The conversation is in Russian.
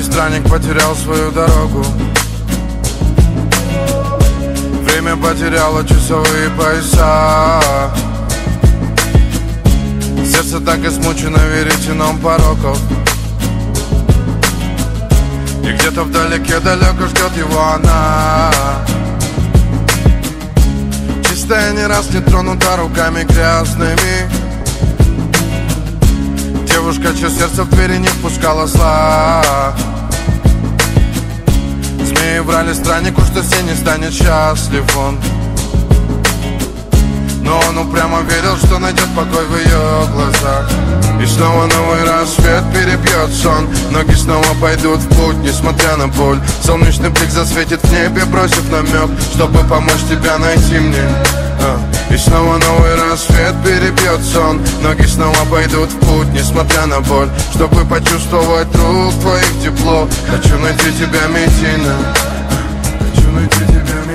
странник потерял свою дорогу. Время потеряло часовые пояса. Сердце так измучено веретеном пороков. И где-то вдалеке далеко ждет его она, чистая, не раз не тронута руками грязными. Девушка, чье сердце в двери не впускала зла. Змеи врали страннику, что все не станет счастлив он. Но он упрямо верил, что найдет покой в ее глазах. И снова новый рассвет перебьет сон. Ноги снова пойдут в путь, несмотря на боль. Солнечный блик засветит в небе, бросив намек, чтобы помочь тебя найти мне. И снова новый рассвет перебьет сон. Ноги снова пойдут в путь, несмотря на боль, чтобы почувствовать рук твоих тепло. Хочу найти тебя, Медина. Хочу найти тебя, Медина.